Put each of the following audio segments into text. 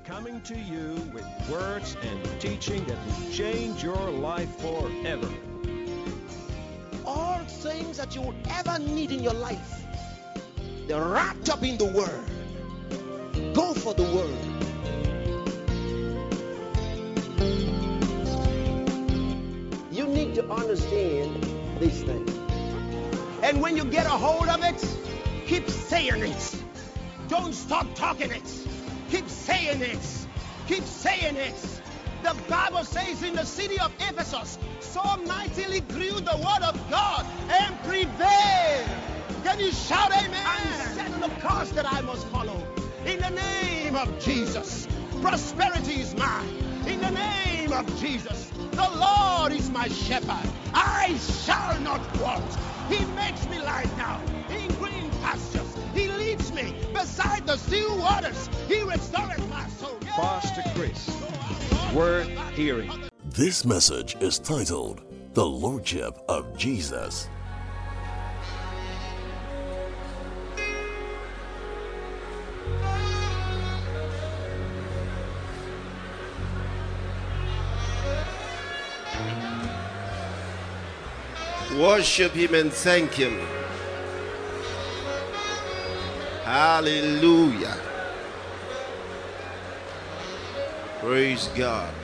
coming to you with words and teaching that will change your life forever. All things that you will ever need in your life, they're wrapped up in the Word. Go for the Word. You need to understand these things. And when you get a hold of it, keep saying it. Don't stop talking it. Keep saying it. Keep saying it. The Bible says in the city of Ephesus, so mightily grew the word of God and prevailed. Can you shout amen? And set the course that I must follow. In the name of Jesus, prosperity is mine. In the name of Jesus, the Lord is my shepherd. I shall not want. He makes me lie down in green pastures. He leads me beside the still waters. He restores my soul. Pastor Chris, worth hearing. This message is titled, The Lordship of Jesus. Worship Him and thank Him. Hallelujah. Praise God.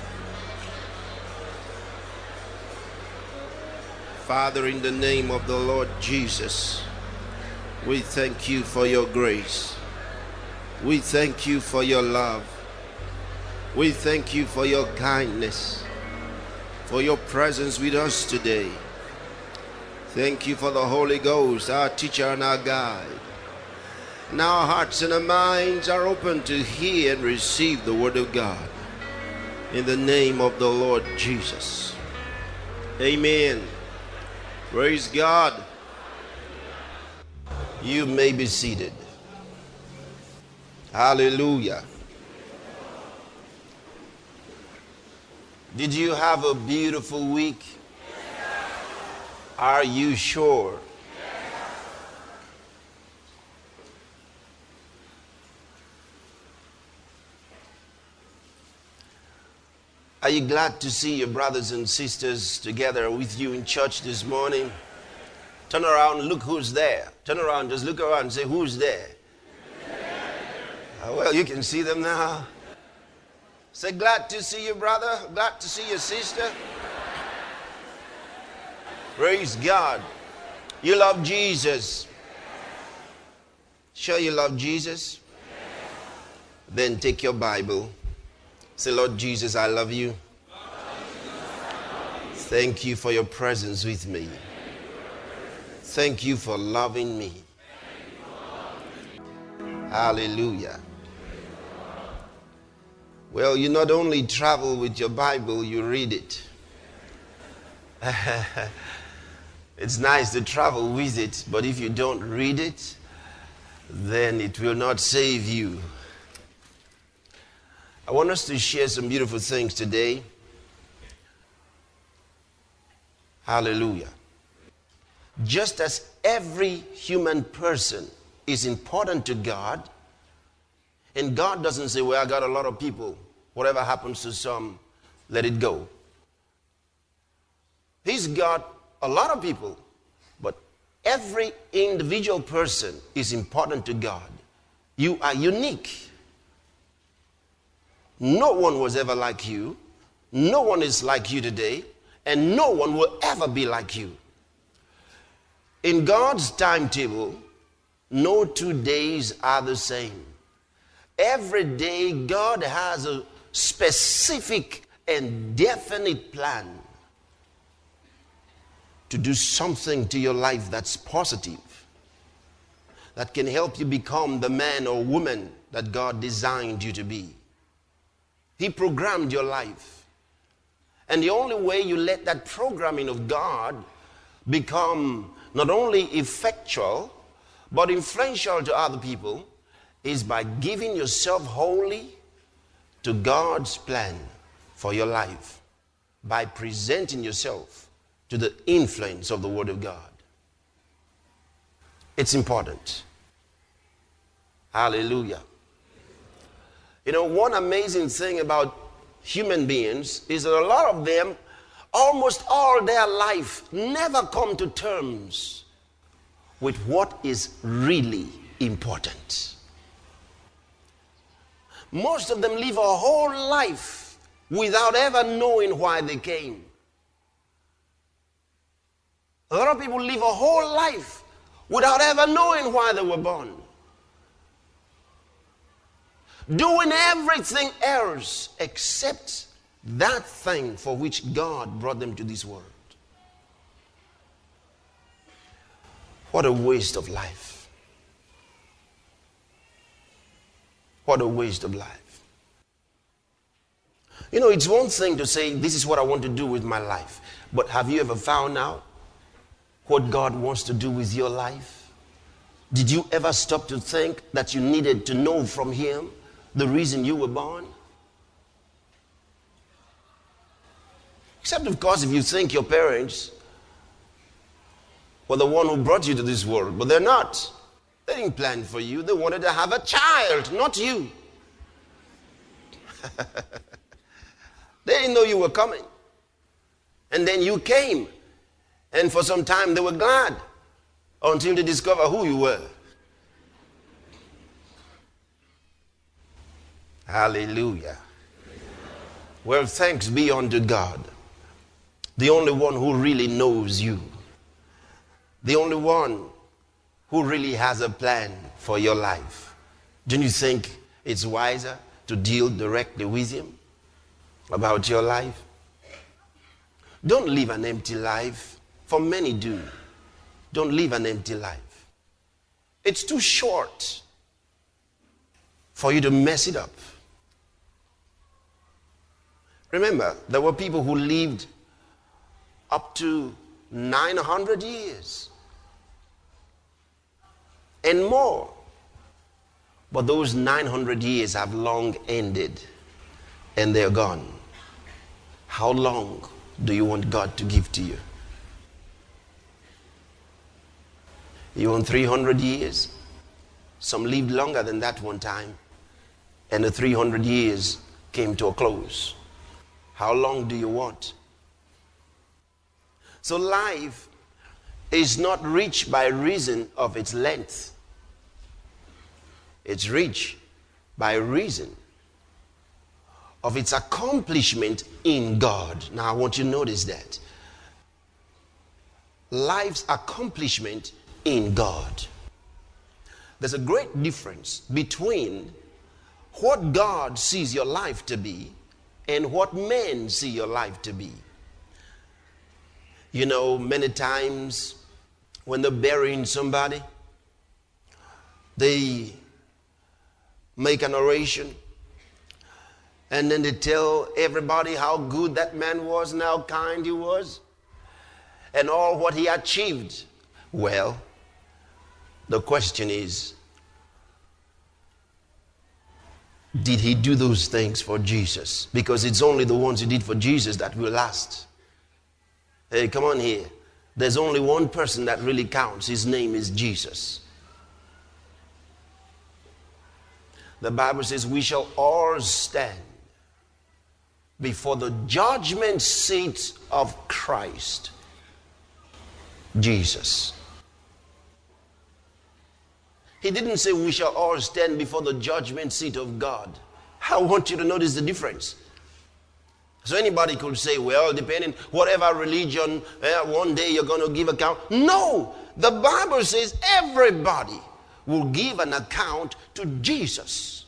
Father, in the name of the Lord Jesus, we thank You for Your grace. We thank You for Your love. We thank You for Your kindness, for Your presence with us today. Thank You for the Holy Ghost, our teacher and our guide. Now our hearts and our minds are open to hear and receive the Word of God. In the name of the Lord Jesus. Amen. Praise God. You may be seated. Hallelujah. Did you have a beautiful week? Are you sure? Are you glad to see your brothers and sisters together with you in church this morning? Turn around, look who's there. Turn around, just look around and say, who's there? Well, you can see them now. Say, glad to see you, brother. Glad to see your sister. Praise God. You love Jesus. Sure you love Jesus? Then take your Bible. Say, Lord Jesus, I love You. Thank You for Your presence with me. Thank You for loving me. Hallelujah. Well, you not only travel with your Bible, you read it. It's nice to travel with it, but if you don't read it, then it will not save you. I want us to share some beautiful things today. Hallelujah. Just as every human person is important to God, and God doesn't say, well, I got a lot of people. Whatever happens to some, let it go. He's got a lot of people, but every individual person is important to God. You are unique. No one was ever like you. No one is like you today, and no one will ever be like you. In God's timetable, no 2 days are the same. Every day, God has a specific and definite plan to do something to your life that's positive, that can help you become the man or woman that God designed you to be. He programmed your life. And the only way you let that programming of God become not only effectual, but influential to other people is by giving yourself wholly to God's plan for your life, by presenting yourself to the influence of the Word of God. It's important. Hallelujah. You know, one amazing thing about human beings is that a lot of them, almost all their life, never come to terms with what is really important. Most of them live a whole life without ever knowing why they came. A lot of people live a whole life without ever knowing why they were born. Doing everything else except that thing for which God brought them to this world. What a waste of life. What a waste of life. You know, it's one thing to say, this is what I want to do with my life. But have you ever found out what God wants to do with your life? Did you ever stop to think that you needed to know from Him the reason you were born? Except, of course, if you think your parents were the one who brought you to this world. But they're not. They didn't plan for you. They wanted to have a child, not you. They didn't know you were coming. And then you came. And for some time they were glad until they discovered who you were. Hallelujah. Well, thanks be unto God, the only one who really knows you, the only one who really has a plan for your life. Don't you think it's wiser to deal directly with Him about your life? Don't live an empty life, for many do. Don't live an empty life. It's too short for you to mess it up. Remember, there were people who lived up to 900 years and more. But those 900 years have long ended and they're gone. How long do you want God to give to you? You want 300 years? Some lived longer than that one time, and the 300 years came to a close. How long do you want? So life is not rich by reason of its length. It's rich by reason of its accomplishment in God. Now I want you to notice that. Life's accomplishment in God. There's a great difference between what God sees your life to be and what men see your life to be. You know, many times when they're burying somebody, they make an oration and then they tell everybody how good that man was and how kind he was and all what he achieved. Well, the question is, did he do those things for Jesus? Because it's only the ones he did for Jesus that will last. Hey, come on here. There's only one person that really counts. His name is Jesus. The Bible says we shall all stand before the judgment seat of Christ Jesus. He didn't say we shall all stand before the judgment seat of God. I want you to notice the difference. So anybody could say, well, depending whatever religion, one day you're going to give account. No, the Bible says everybody will give an account to Jesus.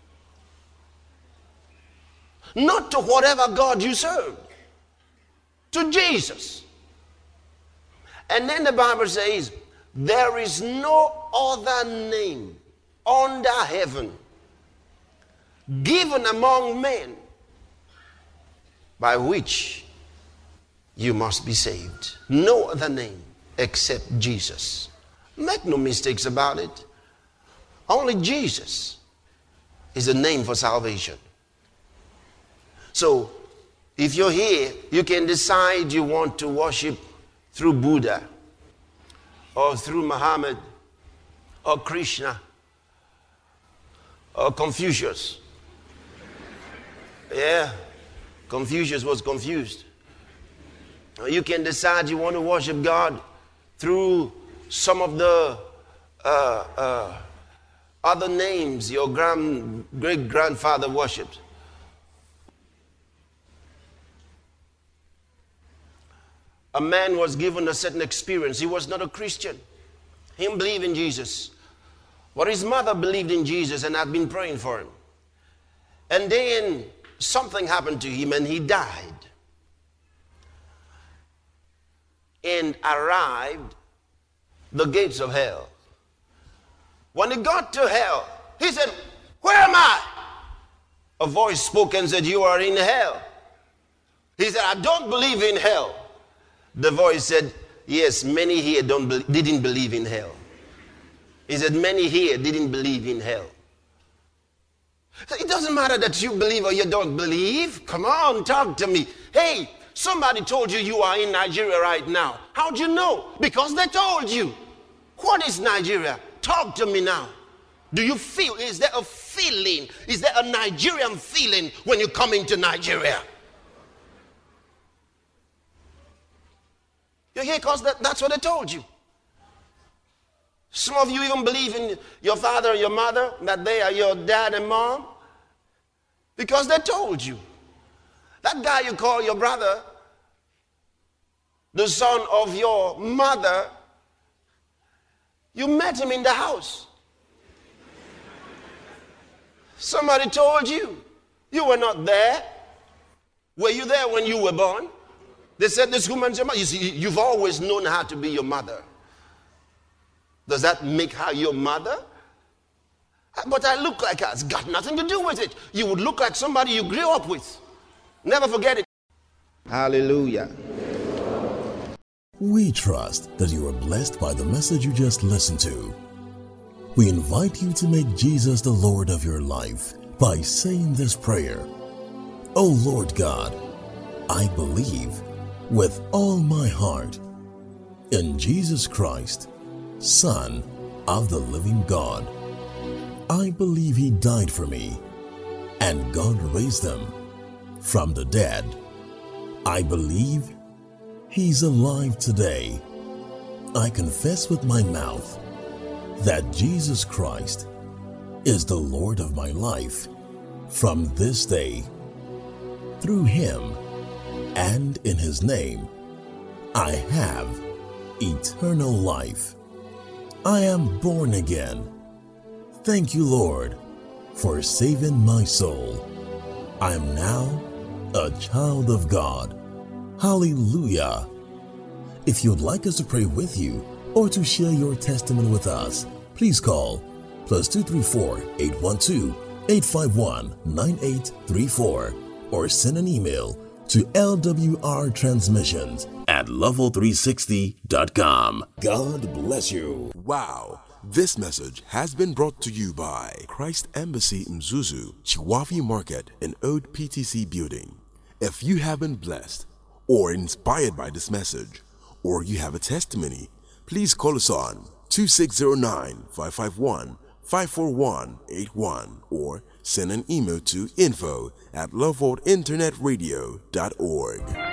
Not to whatever God you serve. To Jesus. And then the Bible says, there is no other name under heaven given among men by which you must be saved. No other name except Jesus. Make no mistakes about it. Only Jesus is the name for salvation. So, if you're here, you can decide you want to worship through Buddha or through Muhammad or Krishna or Confucius Yeah, Confucius was confused. You can decide you want to worship God through some of the other names your great-grandfather worshipped. A man was given a certain experience. He was not a Christian. He didn't believe in Jesus. But his mother believed in Jesus and had been praying for him. And then something happened to him and he died. And arrived the gates of hell. When he got to hell, he said, "Where am I?" A voice spoke and said, "You are in hell." He said, "I don't believe in hell." The voice said, "Yes, many here didn't believe in hell." He said, "Many here didn't believe in hell." So it doesn't matter that you believe or you don't believe. Come on, talk to me. Hey, somebody told you you are in Nigeria right now. How'd you know? Because they told you. What is Nigeria? Talk to me now. Do you feel? Is there a feeling? Is there a Nigerian feeling when you come into Nigeria? You're here because that's what they told you. Some of you even believe in your father and your mother, that they are your dad and mom, because they told you. That guy you call your brother, the son of your mother, you met him in the house. Somebody told you. You were not there. Were you there when you were born? They said this woman's your mother. You see, you've always known how to be your mother. Does that make her your mother? But I look like her. It's got nothing to do with it. You would look like somebody you grew up with. Never forget it. Hallelujah. We trust that you are blessed by the message you just listened to. We invite you to make Jesus the Lord of your life by saying this prayer. Oh Lord God, I believe with all my heart in Jesus Christ, Son of the living God. I believe He died for me and God raised Him from the dead. I believe He's alive today. I confess with my mouth that Jesus Christ is the Lord of my life from this day. Through Him and in His name, I have eternal life. I am born again. Thank you, Lord, for saving my soul. I am now a child of God. Hallelujah. If you'd like us to pray with you or to share your testimony with us, please call +234 812 851 9834 or send an email to lwrtransmissions@level360.com. God bless you. Wow. This message has been brought to you by Christ Embassy Mzuzu, Chiwafi Market in Old PTC Building. If you have been blessed or inspired by this message, or you have a testimony, please call us on 2609-551-54181 or send an email to info@loveworldinternetradio.org.